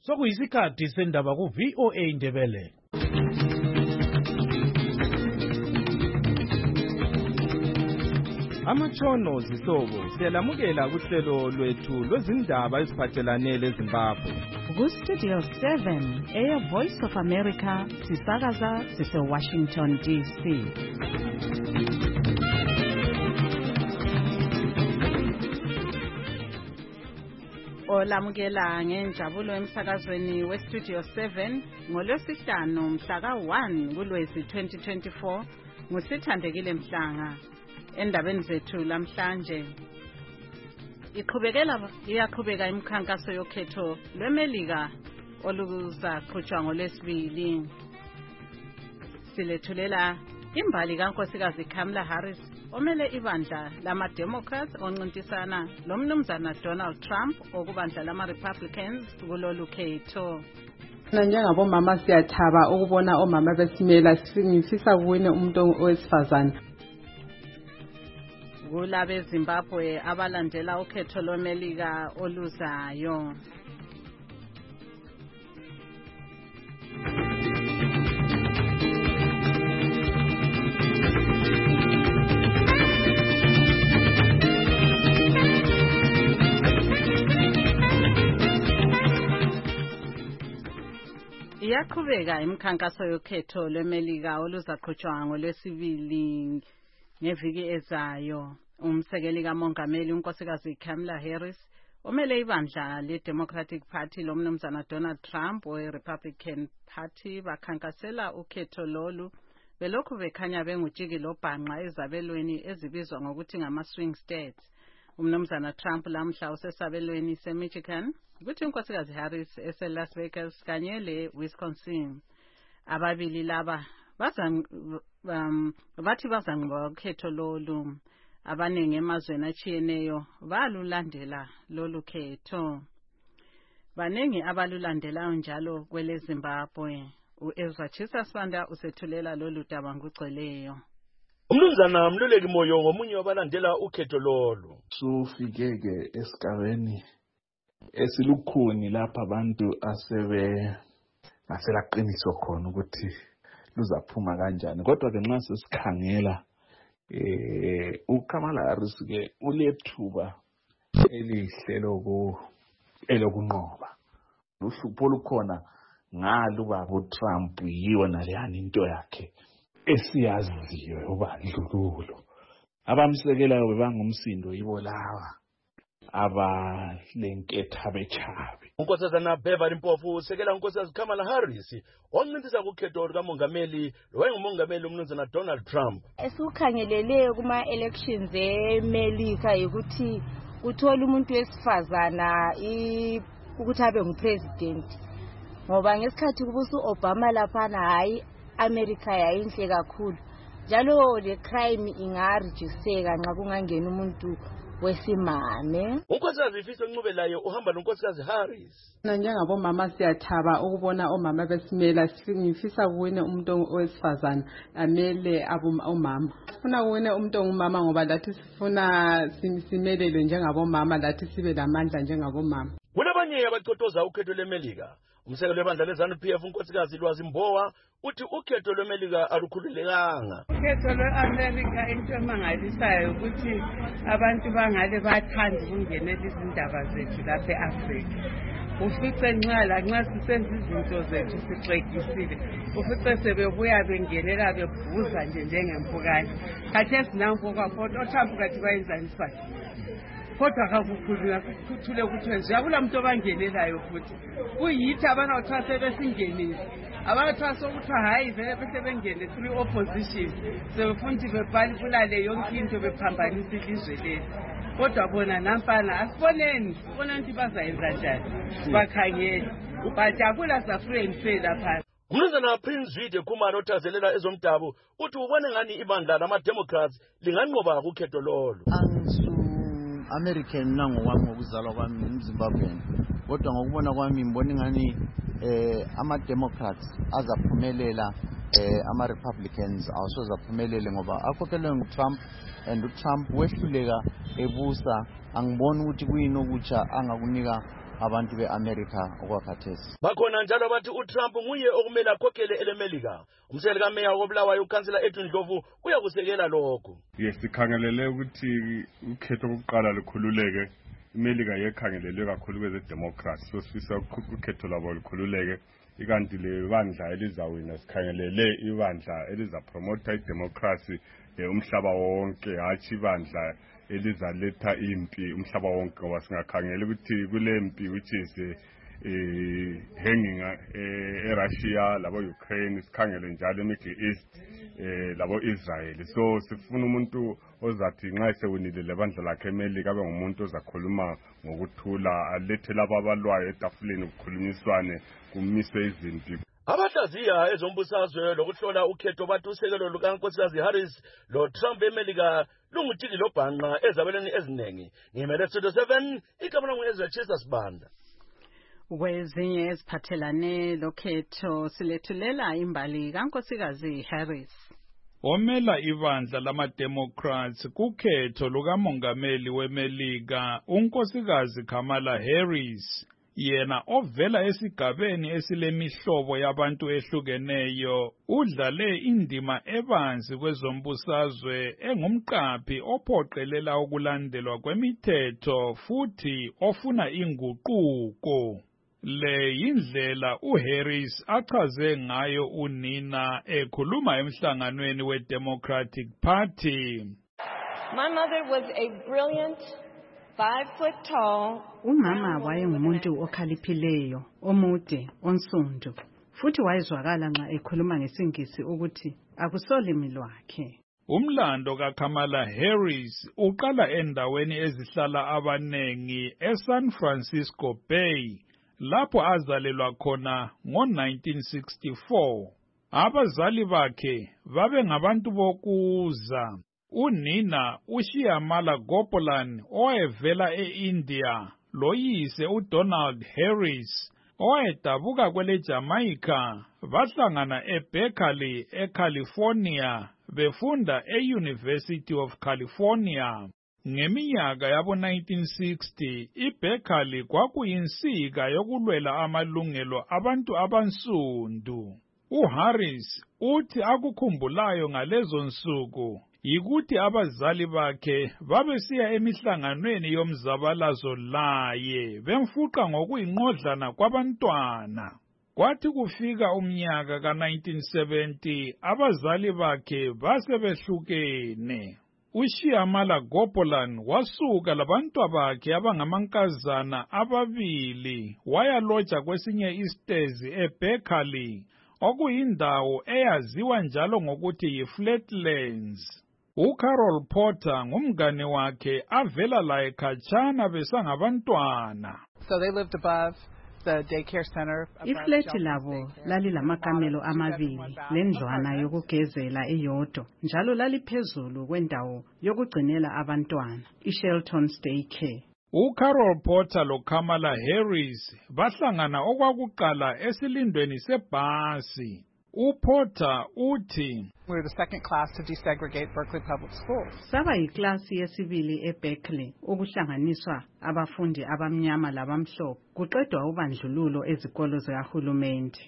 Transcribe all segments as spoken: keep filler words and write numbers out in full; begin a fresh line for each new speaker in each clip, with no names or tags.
sokuyisikhathi sendaba ku V O A Ndebele.
Amatshono zihlobo siyalamukela kuhlelo lwethu lwezindaba eziphathelane leZimbabwe.
Ku Studio seven, Air Voice of America, sisakaza sise Washington D C. Olamukela ngenjabulo emsakazweni we Studio seven ngolwesihlanu mhla ka one kuLwezi twenty twenty-four ngusithandekile Mhlanga. Endabeni zethu lamhlanje iqhubekela iyaqhubeka imikhankaso yokhetho lweMelika oluzaqhutshwa ngolwesibili. Silethulela imbali kaNkosikazi Kamala Harris omele ibandla lama Democrats oncintisana lomnumzana Donald Trump okubandla lama Republicans kulolu khetho.
Njengabomama siyathaba ukubona omama besimela singifisa kuwine umuntu owesifazana.
Kulabe Zimbabwe abalandela ukhetho lweMelika oluzayo. Iyaqhubeka imikhankaso yokhetho lweMelika oluzaqhutshwa ngolwesibili ngeviki ezayo. Umsekeli kaMongameli uNkosikazi Kamala Harris omele ibandla leDemocratic Party lomnumzana Donald Trump weRepublican Party bakhankasela ukhetho lolu belokhu bekhanya bengujiki lobhanqa ezabelweni ezibizwa ngokuthi ngama-swing states. Umnumzana Trump lamhla usesabelweni seMichigan kuthi uNkosikazi Harris eseLas Vegas kanye leWisconsin. Ababili laba bazan um, bathi bazanqoba ukhetho lolu. Abaningi emazweni atshiyeneyo balulandela lolu khetho. Baningi abalulandelayo njalo kwele Zimbabwe. uEzra Chisasibanda usethulela lolu daba ngugcweleyo.
Umnumzana Mluleki Moyo ngomunye wabalandela ukhetho lolu.
Sufikeke esigabeni esilukhuni lapha abantu asebe aselaqiniso khona ukuthi luzaphuma kanjani. Kodwa ke nxa sesikhangela eh uKamala Harris ke ulethuba elihle loku elokunqoba. Uhlupho lukhona ngalo baba uTrump yiyo naleyani into yakhe esiyaziyo ubandlululo. Abamsekelayo bebangumsindo yibo lawa abalenketha bechabe.
uNkosazana Beverly Mpofu usekela uNkosikazi Kamala Harris oncintisa kukhetho likamongameli lowayengumongameli umnumzana Donald Trump.
Esukhangelele kuma elections eMelika ukuthi uthola umuntu wesifazana ukuthi abe ngupresident. Ngoba ngesikhathi kubusa uObama lapha hayi America yayinhle kakhulu. Njalo le crime ingarijiseka nxa kungangena umuntu wesimame.
uNkosikazi Fiso Ncubelayo uhamba noNkosikazi Harris.
Njengabomama siyathaba ukubona omama besimela singifisa kuwine umuntu owesifazana amele abomama. Sifuna kuwine umuntu ongumama ngoba lathi sifuna simelele njengabomama lathi sibe lamandla njengabomama.
Kulabanye abacotoza ukhetho lweMelika. Umsekeli webandla leZANU P F uNkosikazi Lwazi Mbowa uthi ukhetho lweMelika alukhululekanga.
Ukhetho lweAmerica into emangalisayo ukuthi abantu bangale bathanda ukungenela izindaba zethu lapha eAfrika. Ufice nxa la nxa sisenza izinto zethu sixekisile. Ufice sebebuya bengenela bebuza nje njengempukane. Khathesi nampo kwaphela oTrump kathi bayenzani siphathe. Kodwa akakukhulula kuthule ukuthi njabula umuntu obangenelayo futhi kuyithi abana uthase besingenile abathase ukuthi hayi vele bese bengene through opposition sebefundi bebhali kulale yonke into bephambanisa ilizwe lethu. Kodwa bona nampana asiboneni sibona ukuthi bazayenza njani bakhangele bajabula safreni phela lapha.
Umnumzana Prince Vide Khumalo othazelela ezomdabu uthi ubone ngani ibandla lama Democrats linganqoba ukhetho lolu.
American nango wami ngokuzalwa kwami eZimbabwe. Kodwa ngokubona kwami ngibona ngani eh ama Democrats azaphumelela eh ama Republicans awusozaphumelele ngoba akhokhelwe nguTrump and uTrump wehluleka ebusa. Angiboni ukuthi kuyini okutsha angakunika abantu be-America okwakhathesi.
Bakhona njalo bathi uTrump nguye okumele akhokhele elemelika. Umsekeli kameya wobulawayo ukansela Edwin Dlovu uyakusekela lokho.
Yes, sikhangelele ukuthi ukhetho kokuqala lukhululeke. iMelika yekhangelelwe kakhulu kweze-democracy, so sifisa ukhetho lwabo lukhululeke. Ikanti le bandla elizawina sikhangelele ibandla elizapromotha idemocracy umhlaba wonke, hatshi ibandla elizaletha impi umhlaba wonke, ngoba singakhangela ukuthi kule mpi which is eh hanging eRussia labo Ukraine, sikhangele njalo eMiddle East eh labo Israel. So sifuna umuntu ozathi nxa esewinile lebandla lakhe eMelika abe ngumuntu ozakhuluma ngokuthula, alethe laba abalwayo etafuleni kukhulunyiswane kumiswe izimpi.
Abahlaziya ezombusazwe lokuhlola ukhetho bathi usekelo lukaNkosikazi Harris lo Trump eMelika lungutiki lobhanqa ezabelweni eziningi. Ngimele Studio seven, igama langu Ezra Chester Sibanda.
Kwezinye eziphathelane lokhetho silethulela imbali kaNkosikazi Harris.
Omela ibandla lama-Democrats kukhetho lukamongameli weMelika uNkosikazi Kamala Harris, yena ovela esigabeni esilemihlobo yabantu ehlukeneyo, udlale indima ebanzi kwezombusazwe engumqaphi ophoqelela ukulandelwa kwemithetho futhi ofuna inguquko. Le yindlela uHarris achaze ngayo unina ekhuluma emhlanganweni weDemocratic Party.
My mother was a brilliant five foot tall.
Umama wayengumuntu okhaliphileyo, omude, onsundu, futhi wayezwakala nxa ekhuluma ngesingisi ukuthi akusolimi lwakhe.
Umlando kaKamala Harris uqala endaweni ezihlala abanengi eSan Francisco Bay, lapho azalelwa khona ngo nineteen sixty-four. Abazali bakhe babe ngabantu bokuza. Unina uShyamala Gopalan owayevela eIndia, loyise uDonald Harris owayedabuka kwele Jamaica, bahlangana eBerkeley eCalifornia befunda eUniversity of California. Ngeminyaka yabo nineteen sixty, iBerkeley kwakuyinsika yokulwela amalungelo abantu abansundu. uHarris uthi akukhumbulayo ngalezo nsuku yikuthi abazali bakhe babesiya emihlanganweni yomzabalazo laye bemfuqa ngokuyinqodlana kwabantwana. Kwathi kufika umnyaka ka nineteen seventy abazali bakhe basebehlukene. uShyamala Gopalan wasuka labantwa bakhe abangamankazana ababili wayaloja kwesinye isitezi eBerkeley, okuyindawo eyaziwa njalo ngokuthi yiFlatlands. uCarol Porter ngumngane wakhe avela laye khatshana besangabantwana.
So they lived above the daycare center.
Ifleti labo lalilamakamelo amabili lendlwana yokugezela eyodwa, njalo laliphezulu kwendawo yokugcinela abantwana, iShelton's Daycare.
uCarol Porter loKamala Harris bahlangana okwakuqala esilindweni sebhasi. uPorter uthi,
We were the second class to desegregate Berkeley Public Schools.
Saba yiklasi yesibili eBerkeley ukuhlanganiswa abafundi abamnyama labamhlophe kuqedwa ubandlululo ezikolo zikahulumende.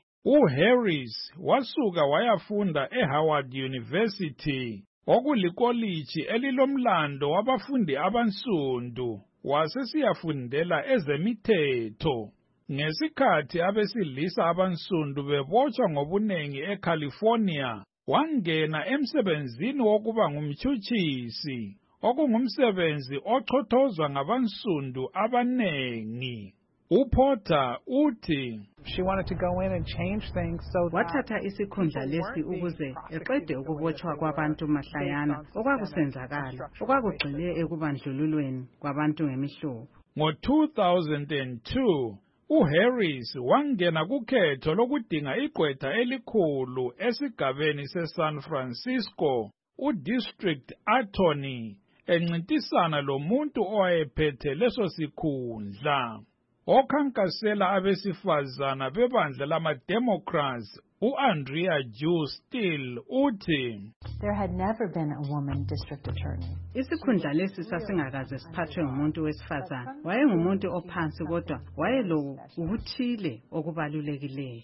uHarris wasuka wayafunda eHoward University, okulikoliji elilomlando wabafundi abansundu, wasesiyafundela ezemithetho. Ngesikhathi abesilisa abansundu bebotshwa ngobunengi eCalifornia, wangena emsebenzini wokuba ngumtshutshisi, okungumsebenzi ochothozwa ngabansundu abanengi. uPorter uthi,
She wanted to go in and change things so that
wathatha isikhundla lesi ukuze eqede ukubotshwa kwabantu mahlayana okwakusenzakala okwakugxile ekubandlululweni kwabantu ngemihlobo.
Ngo two thousand two, uHarris wangena kukhetho lokudinga igqwetha elikhulu esigabeni seSan Francisco, uDistrict Attorney, encintisana lomuntu owayephethe leso sikhundla. Okhankasela abesifazana bebandla lama-Democrats U-Andrea Jew Still uthi
There had never been a woman district attorney.
Isikhundla lesi sasingakaze siphathwe ngumuntu wesifazana. Wayengumuntu ophansi kodwa wayelo ukuthile okubalulekileyo.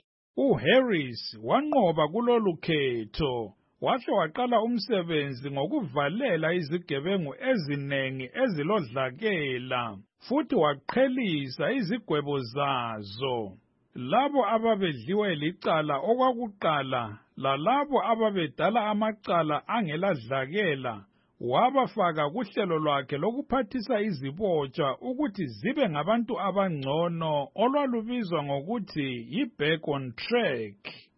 uHarris wanqoba kulolu khetho. Wahle waqala umsebenzi ngokuvalela izigebengu ezinengi ezilodlakela futhi waqhelisa izigwebo zazo. Labo ababedliwe licala okwakuqala lalabo ababedala amacala angeladlakela wabafaka kuhlelo lwakhe lokuphathisa izibotshwa ukuthi zibe ngabantu abangcono olwalubizwa ngokuthi yi-back on track.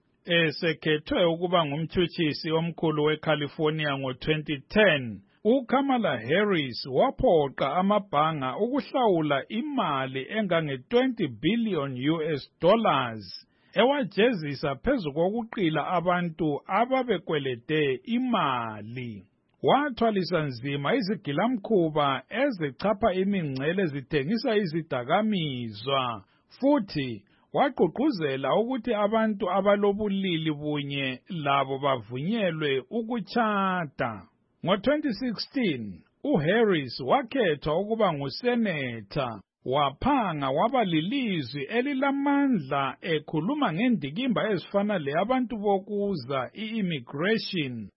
Esekhethwe ukuba ngumtshutshisi omkhulu weCalifornia ngo twenty ten, uKamala Harris waphoqa amabhanga ukuhlawula imali engange twenty billion U S dollars ewajezisa phezu kokuqila abantu ababekwelede imali. Wathwalisa nzima izigilamkhuba ezechapha imingcele zithengisa izidakamizwa futhi wagqugquzela ukuthi abantu abalobulili bunye labo bavunyelwe ukutshada. Ngo twenty sixteen, uHarris wakhethwa ukuba nguseneta. Waphanga waba lilizwi elilamandla ekhuluma ngendikimba ezifana leyabantu bokuza i-immigration,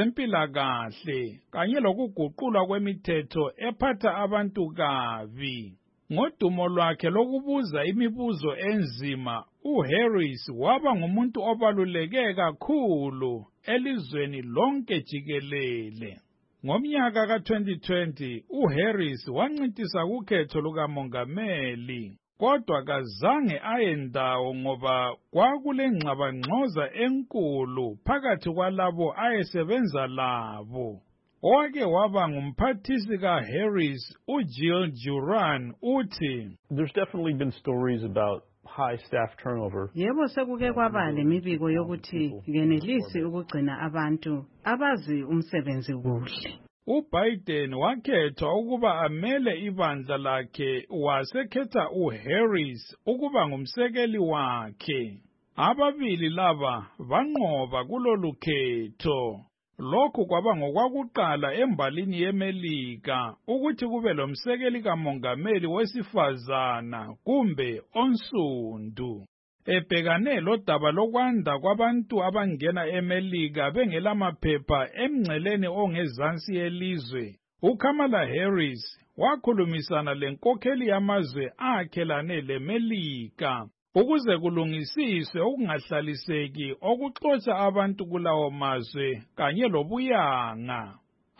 ezempilakahle kanye lokuguqulwa kwemithetho ephatha abantu kabi. Ngodumo lwakhe lokubuza imibuzo enzima, uHarris waba ngumuntu obaluleke kakhulu elizweni lonke jikelele. Ngomnyaka ka twenty twenty, uHarris wancintisa kukhetho lukamongameli, kodwa kazange ayendawo ngoba kwakulengxabangxoza enkulu phakathi kwalabo ayesebenza labo. Owake waba ngumphathisi kaHarris, uJill Duran uthi,
There's definitely been stories about high staff turnover.
Yebo sekuke kwaba lemibiko yokuthi ngenelisi ukugcina abantu abazi umsebenzi kuhle.
uBiden wakhethwa ukuba amele ibandla lakhe wasekhetha uHarris ukuba ngumsekeli wakhe. Ababili laba banqoba kulolu khetho. Lokhu kwaba ngokwakuqala embalini yeMelika ukuthi kube lomsekeli kamongameli wesifazana kumbe onsundu. Ebhekane lodaba lokwanda kwabantu abangena eMelika bengelamaphepha emngceleni ongezansi yelizwe, uKamala Harris wakhulumisana lenkokheli yamazwe akhelane leMelika ukuze kulungisiswe okungahlaliseki okuxotsha abantu kulawo mazwe kanye lobuyanga.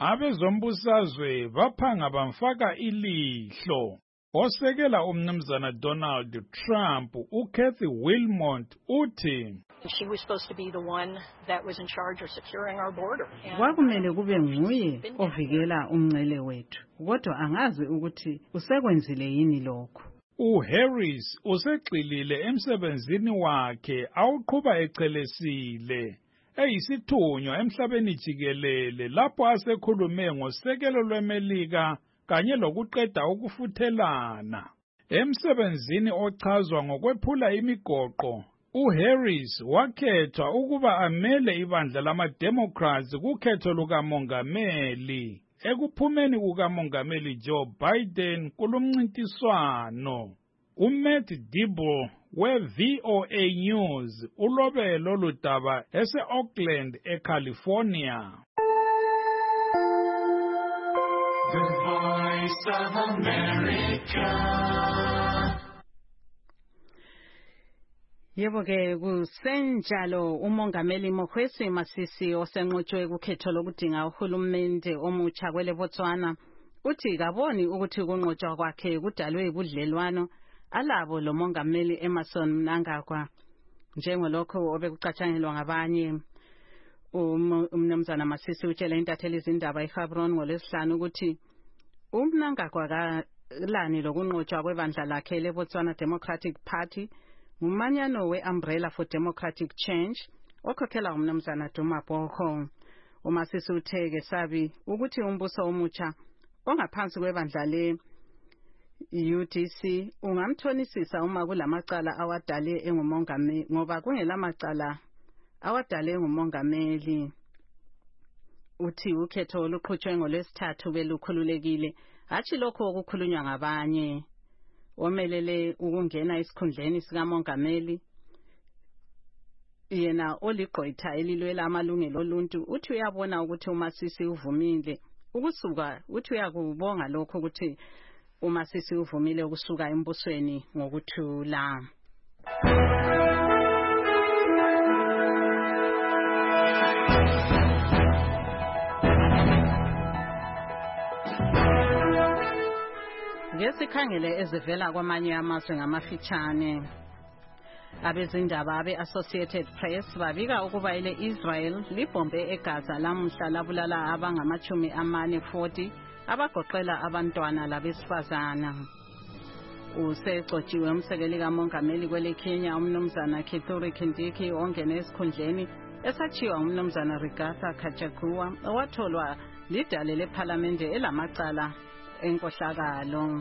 Abezombusazwe baphanga bamfaka ilihlo. Osekela umnumzana Donald Trump, uKathy Wilmot uthi,
She was supposed to be the one that was in charge of securing our border.
Kwakumele kube nguye ovikela umngcele wethu, kodwa angazi ukuthi usekwenzile yini lokho.
uHarris usegxilile emsebenzini wakhe awuqhuba echelesile, eyisithunywa emhlabeni jikelele lapho asekhulume ngosekelo lweMelika kanye lokuqeda ukufuthelana. Emsebenzini ochazwa ngokwephula imigoqo, uHarris wakhethwa ukuba amele ibandla lama-Democrats kukhetho lukamongameli. Ekuphumeni kukamongameli Joe Biden kulumncintiswano, uMatt Dibble we-V O A News ulobe lolu daba ese-Oakland, eCalifornia.
The Voice of America.
Yebo ke kusenjalo umongameli Mokgweetsi Masisi osenqotshwe kukhetho lokudinga uhulumende omutsha kwele Botswana uthi kaboni ukuthi ukunqotshwa kwakhe kudalwe ubudlelwano alabo lo mongameli Emmerson Mnangagwa njengolokho obekucatshangelwa ngabanye. Umnumzana Masisi utshela intatheli izindaba eGaborone ngolwesihlanu ukuthi uMnangagwa kalani lokunqotshwa kwebandla lakhe leBotswana Democratic Party ngumanyano we-Umbrella for Democratic Change okhokhela umnumzana Duma Boko. uMasisi uthe ke sabi ukuthi umbuso omutsha ongaphansi kwebandla le U D C ungamthonisisa uma kulamacala awadale engumongameli ngoba kungelamacala awadale ngumongameli. Uthi ukhetho oluqhutshwe ngolwesithathu belukhululekile, hatshi lokho okukhulunywa ngabanye. Omelele ukungena esikhundleni sikamongameli yena oligqwetha elilwela amalungelo oluntu uthi uyabona ukuthi uMasisi uvumile ukusuka, uthi uyakubonga lokho ukuthi uMasisi uvumile ukusuka embusweni ngokuthula. Ngesikhangele ezivela kwamanye amazwe ngamafitshane. Abezindaba abe-Associated Press babika ukuba ile Israel libombe eGaza lamuhla labulala abangamachumi amane forty abagoqela abantwana labesifazana. Usegcotshiwe umsekeli kamongameli kwele Kenya umnumzana Kithure Kindiki ongene esikhundleni esachiwa umnumzana Rigathi Gachagua owatholwa lidale lephalamende elamacala enkohlakalo.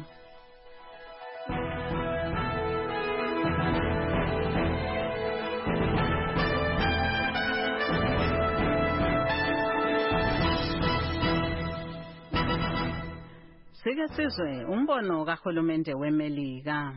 Sike sizwe umbono kahulumende weMelika.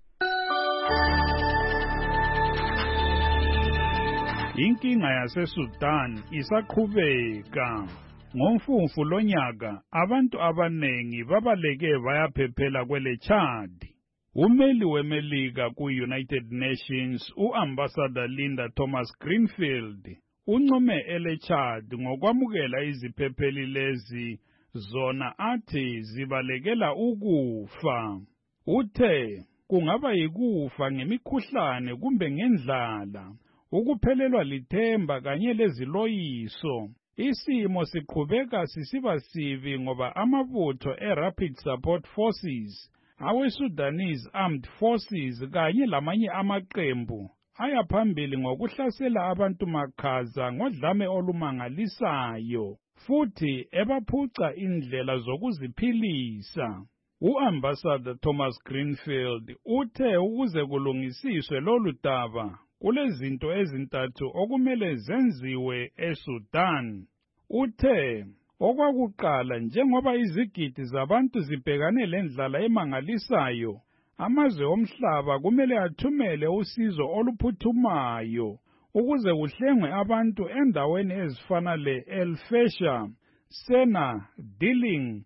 Inkinga yaseSudan isaqhubeka. Ngomfumfu lonyaka abantu abanengi babaleke bayaphephela kwele Chad. Umeli weMelika ku-United Nations u-Ambassador Linda Thomas-Greenfield uncome ele Chad ngokwamukela iziphepheli lezi zona athi zibalekela ukufa. Uthe kungaba yikufa ngemikhuhlane kumbe ngendlala, ukuphelelwa lithemba kanye leziloyiso. Isimo siqhubeka sisiba sibi ngoba amabutho e-Rapid Support Forces, awe-Sudanese Armed Forces kanye lamanye amaqembu aya phambili ngokuhlasela abantu makhaza ngodlame olumangalisayo futhi ebaphuca indlela zokuziphilisa. U-Ambassador Thomas Greenfield uthe ukuze kulungisiswe lolu daba kulezinto ezintathu okumele zenziwe eSudan. Uthe okwakuqala, njengoba izigidi zabantu zibhekane lendlala emangalisayo, amazwe omhlaba kumele athumele usizo oluphuthumayo ukuze kuhlengwe abantu endaweni ezifana le-El Fasher, Sena, Dilling,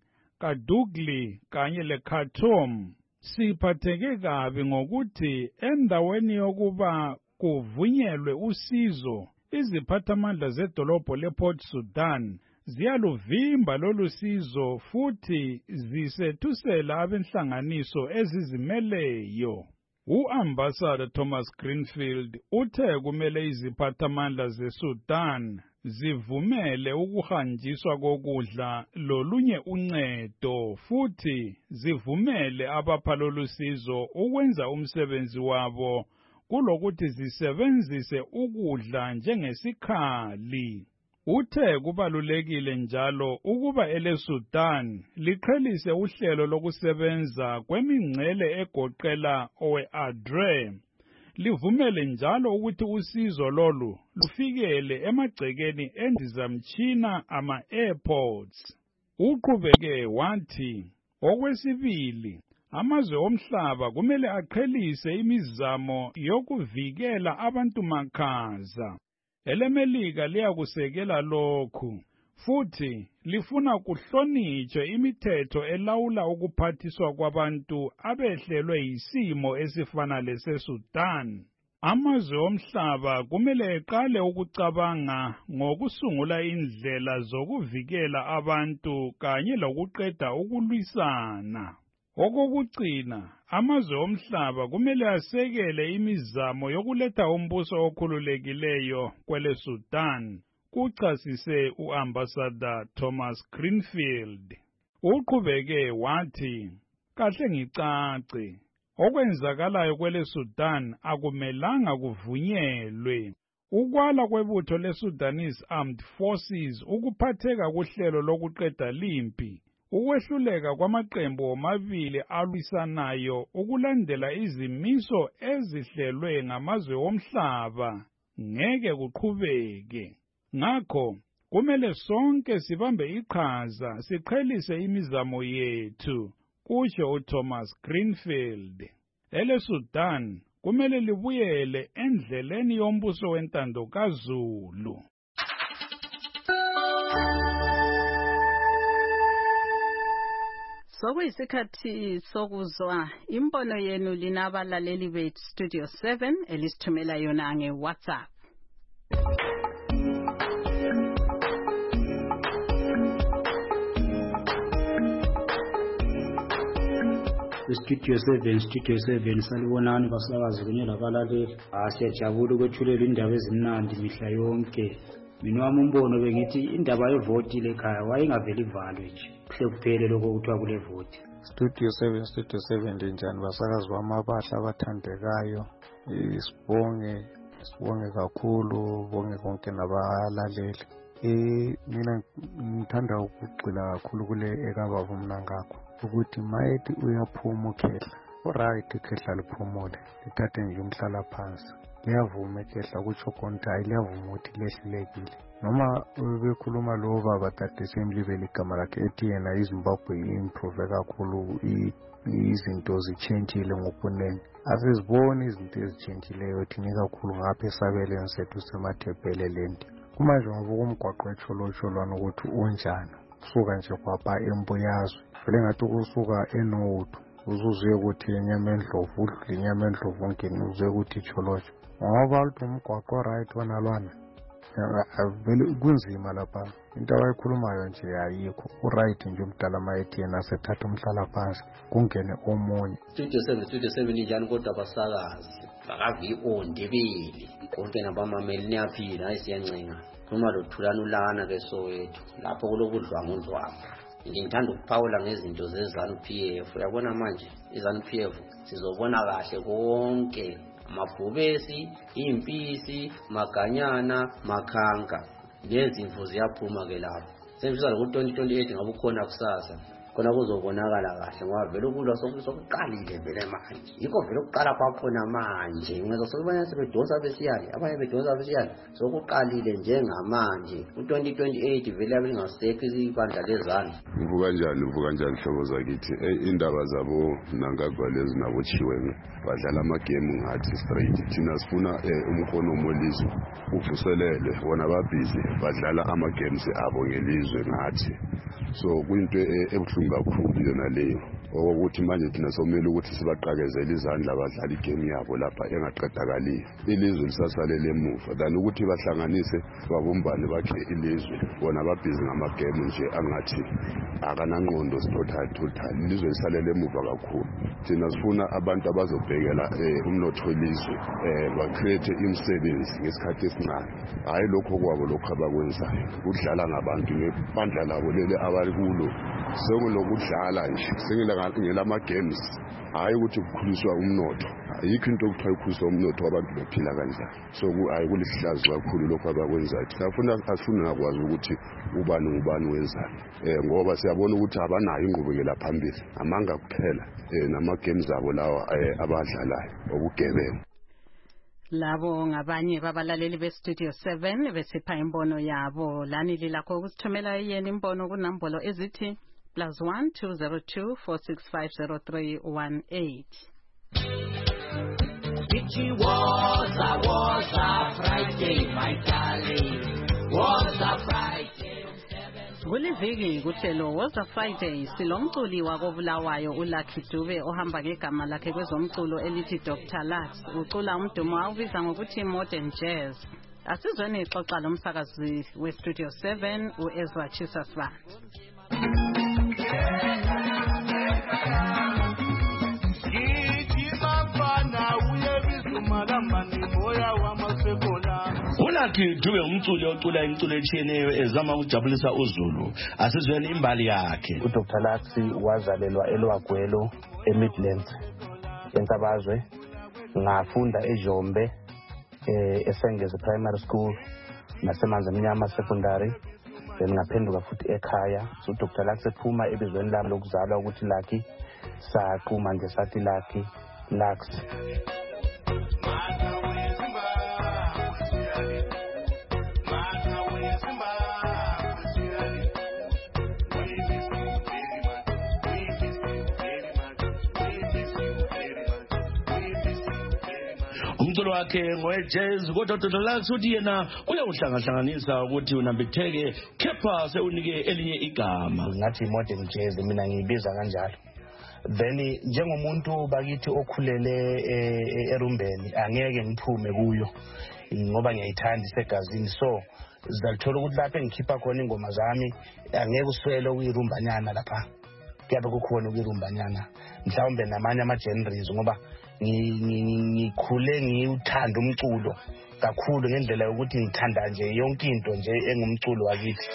Kadugli kanye le-Khartoum. Siphatheke kabi ngokuthi endaweni yokuba kuvunyelwe usizo, iziphathamandla zedolobho lePort Sudan ziyaluvimba lolu sizo futhi zisethusela abenhlanganiso ezizimeleyo. U-Ambassador Thomas Greenfield uthe kumele iziphathamandla zeSudan zivumele ukuhanjiswa kokudla lolunye uncedo futhi zivumele abapha lolu sizo ukwenza umsebenzi wabo kulokuthi zisebenzise ukudla njengesikhali. Uthe kubalulekile njalo ukuba eleSudan liqhelise uhlelo lokusebenza kwemingcele egoqela owe-ADRE, livumele njalo ukuthi usizo lolu lufikele emagcekeni endizamtshina ama-airports. Uqhubeke wathi, okwesibili, amazwe omhlaba kumele aqhelise imizamo yokuvikela abantu makhaza. EleMelika liyakusekela lokhu, futhi lifuna kuhlonitshwe imithetho elawula ukuphathiswa kwabantu abehlelwe yisimo esifana leseSudan. Amazwe omhlaba kumele eqale ukucabanga ngokusungula indlela zokuvikela abantu kanye lokuqeda ukulwisana. Okokugcina, amazwe omhlaba kumele asekele imizamo yokuletha umbuso okhululekileyo kwele Sudan, kuchasise u-Ambassador Thomas Greenfield. Uqhubeke wathi, kahle ngicace, okwenzakalayo kwele Sudan akumelanga kuvunyelwe. Ukwala kwebutho le-Sudanese Armed Forces ukuphatheka kuhlelo lokuqeda limpi, ukwehluleka kwamaqembu omabili alwisanayo ukulandela izimiso ezihlelwe ngamazwe omhlaba ngeke kuqhubeke. Ngakho kumele sonke sibambe iqhaza siqhelise imizamo yethu, kusho uThomas Greenfield. EleSudan kumele libuyele endleleni yombuso wentando kaZulu.
Sokuyisikhathi sokuzwa imbono yenu linabalaleli bethu Studio seven elisithumela yona nge-WhatsApp.
Studio seven, Studio seven, salibonani basakazi kunye labalaleli. Siyajabula ukwethulela indaba ezimnandi mihla yonke. Mina wami umbono bengithi indaba yevoti lekhaya wayengaveli ivalwe nje. Kuhle kuphele lokho kuthiwa kule voti.
Studio seven, Studio seven linjani basakazi bamabahla abathandekayo. Sibonge, sibonge kakhulu, bonge konke nabalaleli. Eh mina ngithanda ukugxila kakhulu kule ekababa uMnangagwa ukuthi mayethi uyaphuma ukhehla. Alright ikhehla liphumule, lithathe nje umhlala phansi. Liyavuma ikhehla kutsho konke hayi liyavuma ukuthi lehlulekile. Noma bekhuluma lo baba Tata Semlibele igama lakhe ethi yena iZimbabwe improve kakhulu, izinto zichangeile ngobunene. Asiziboni izinto ezichangeyileyo thina kakhulu ngapha esabeleni sethu semathebheleleni. Kumanje ngoba kumgwaqo etsholotsholo ukuthi unjani kusuka nje kwapha eMbuyazwe vele ngathi kusuka eNodu uzuze ukuthi inyama endlovu udla inyama endlovu ongeni uze ukuthi itsholotsholo ngoba luthi umgwaqo right wanalwana vele kunzima lapha. Into abayikhulumayo nje ayikho uright nje umdala mayethi yena sethatha umhlala phansi kungene omunye.
Studio seven, Studio seven injani kodwa basakazi bakavi ondebeli konke nabamameli niyaphila ayisiyancenga uma lothulana ulana ke Soweto lapho kulokudlwa ngondlwapha. Ngithanda ukuphawula ngezinto zeZanu P F. Uyabona manje iZanu P F sizobona kahle konke amabhubesi, impisi, maganyana, makhanga. Lezi imvu ziyaphuma ke lapho. Sengifisa lo twenty twenty-eight ngabe ukhona kusasa. Khona kuzobonakala kahle ngoba vele kulwa sokuqalile vele manje. Yikho vele ukuqala kwakhona manje. Ngeza sokubona sebedonsa besiyali, abanye bedonsa besiyali. Sokuqalile njengamanje. U twenty twenty-eight vele abelingasekho ibandla lezana.
Uvuka kanjani, uvuka kanjani hlobo zakithi. Indaba zabo Mnangagwa lezi nabo Chiwenga badlala ama game ngathi straight. Thina sifuna umkhono omolizwe uvuselele bona babhizi badlala ama games abo ngelizwe ngathi. So kuyinto ebuhlungu kakhulu yona leyo ukuthi manje thina somela ukuthi sibaqakezele izandla abadlala igame yabo lapha engaqedakali. Ilizwe lisasalele emuva than ukuthi bahlanganise babumbane bakhe ilizwe bona babhizi ngama game nje angathi akanangqondo total total. Ilizwe lisalele emuva kakhulu. Thina sifuna abantu abazobhekela umnotho welizwe ba create imisebenzi ngesikhathi esincane. Hayi lokho kwabo lokho abakwenzayo ukudlala ngabantu ngebandla labo lele abalikulo sekulokudlala nje sengilanga ngelama games hayi ukuthi ukukhuliswa umnotho. Ayikho into okuthiwa ukukhuliswa umnotho wabantu bephila kanjani. So hayi kulihlazo kakhulu lokho abakwenzayo. Sifuna asifuna ngakwazi ukuthi ubani ubani wenzani ngoba siyabona ukuthi abanayo ingqubekela phambili amanga kuphela nama games abo lawa abadlalayo obugebengu.
Labo ngabanye babalaleli beStudio seven besipha imbono yabo. Lani lilakho ukusithumela yena imbono kunambolo ezithi plus one two zero two four six five zero three one eight.
It was a was a Friday, my darling. Was a Friday.
Kuliviki kuhlelo was a Friday silomculi wakobulawayo uLucky Dube ohamba ngegama lakhe kwezomculo elithi Doctor Lux ucula umdumo awubiza ngokuthi modern jazz. Asizweni ixoxa lomsakazi weStudio seven uEzra Chisasva.
uLucky Dube umculi ocula imculo etshiyeneyo ezama ukujabulisa uZulu. Asizweni imbali yakhe.
uDoctor Lux wazalelwa eLwagwelo eMidlands eNtabazwe. Ngafunda eJombe eh eSengeze Primary School nasemanzi emnyama secondary. Then ngaphenduka futhi ekhaya. So uDoctor Lux ephuma ebizweni lami lokuzalwa ukuthi Lucky saqhuma nje sathi Lucky Lux.
umculo wakhe ngowe-jazz kodwa Doctor Lux uthi yena uyawuhlangahlanganisa ukuthi unambitheke kepha sewunike elinye igama.
Ngathi modern jazz mina ngiyibiza kanjalo. Then njengomuntu bakithi okhulele erumbeni angeke ngiphume kuyo ngoba ngiyayithanda isegazini, so sizalithola ukuthi lapho engikhipha khona ingoma zami angeke uswele ukuyirumbanyana lapha. Kuyabe kukhona ukuyirumbanyana mhlawumbe namanye ama-genres ngoba ngikhule ngiwuthanda umculo kakhulu ngendlela yokuthi ngithanda nje yonke into nje engumculo wakithi.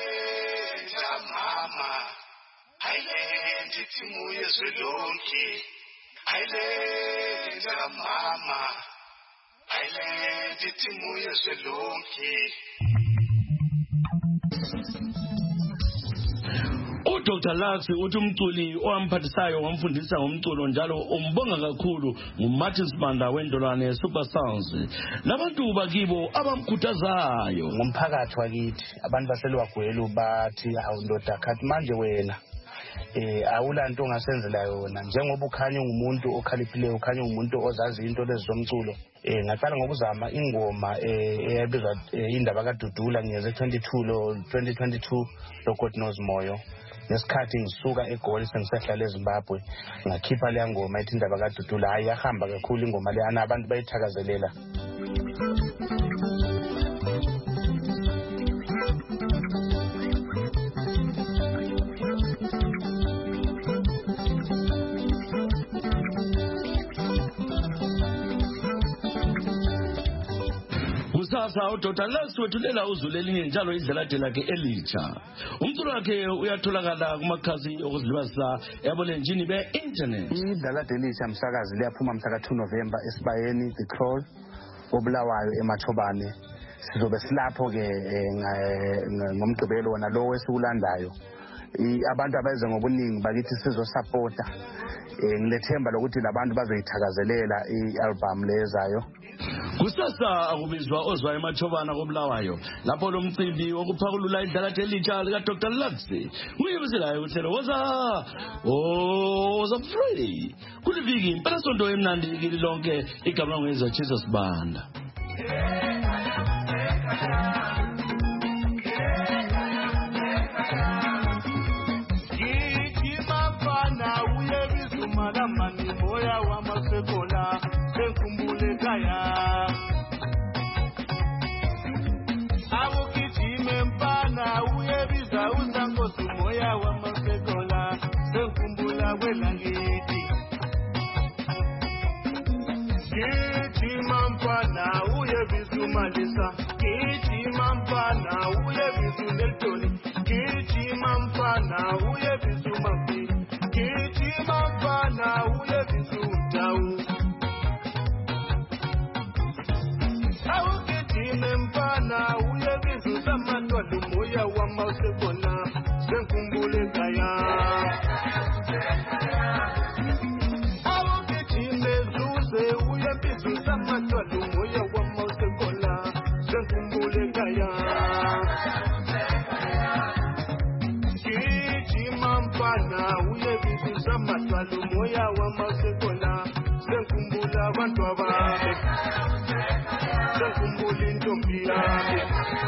uDoctor Lux uthi umculi owamphathisayo wamfundisa ngomculo njalo umbonga kakhulu nguMartin Sibanda wendolwane Super Sounds nabantu bakibo abamkhuthazayo
ngomphakathi wakithi. Abantu baselwagwelo bathi awu ndoda khathi manje wena eh awulanto ongasenzela yona njengoba ukhanya ngumuntu okhaliphileyo, ukhanya ngumuntu ozazi into lezi zomculo. Eh ngaqala ngokuzama ingoma eh eyabizwa indaba kaDudula ngiyeze twenty-two lo twenty twenty-two lo God knows moyo. Nesikhathi ngisuka eGoli sengisahlala eZimbabwe ngakhipha le ngoma ethi indaba kaDudula. Hayi yahamba kakhulu ingoma le, ana abantu bayithakazelela.
Sasa uDoctor Lux wethulela uzulu elinye njalo idlelade lakhe elitsha. Umculo wakhe uyatholakala kumakhasi okuzilibazisa yabolenjini be-internet.
Idlelade elitsha msakazi liyaphuma mhla ka-two November esibayeni The Croll oBulawayo eMathobane. Sizobe silapho-ke ngomgqibelo wona lowo esiwulandayo. Abantu abeze ngobuningi bakithi sizosapota. Ngilethemba lokuthi labantu bazoyithakazelela i-album lezayo.
Kusasa akubizwa ozwa eMathobana koBulawayo lapho lo mcimbi wokuphakulula idlelade elitsha lika Doctor Lux uyibiselayo uhlelo woza woza free kuliviki impela sonto emnandi kili lonke igama ngezwe Jesus Banda.
Malisa, Kiti Mampana, Uye Visu Neltoni, Kiti Mampana, Uye Visu Mafi, Kiti Mampana, Uye Visu Tau. Au Kiti Mampana, Uye Visu Samatwa Lumuya Wamasekona, Senkumbule Kaya. Au Kiti Mezuze, Uye Visu Samatwa Lumuya Moya wa masekola senkumbula abantu ababe senkumbula intombi yami.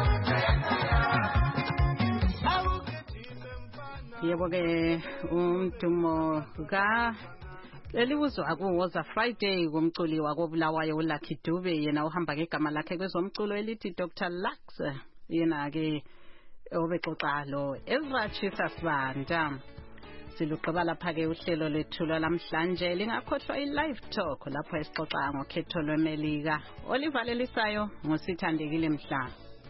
Yebo ke umdumo ka lelibuzwa kuwoza Friday kumculi wakoBulawayo uLucky Dube yena uhamba ngegama lakhe kwezomculo elithi Doctor Lux yena ke obexoxa lo Ezra Sibanda. Siluqaba lapha ke uhlelo lethu lamhlanje lingakhohlwa i-live talk lapho esixoxa ngokhetho lweMelika. Oliver Lelisayo ngosithandekile Mhlanga.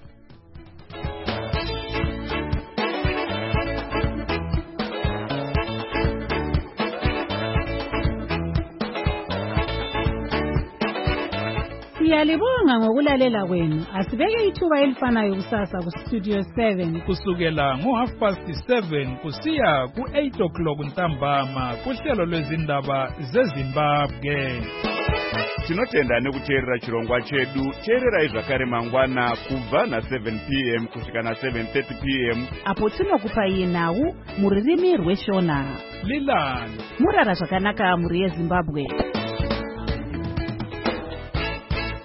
Siyalibonga ngokulalela kwenu. Asibeke ithuba elifanayo kusasa ku Studio seven
kusukela ngo half past seven kusiya ku eight o'clock ntambama kuhlelo lwezindaba zeZimbabwe.
Tinotenda nekuteerera chirongwa chedu teerera izvakare mangwana kubva na seven p m kusvika na seven thirty p m
apo tinokupa iye nhau muririmi rweshona.
Lilani
murara zvakanaka muri yeZimbabwe.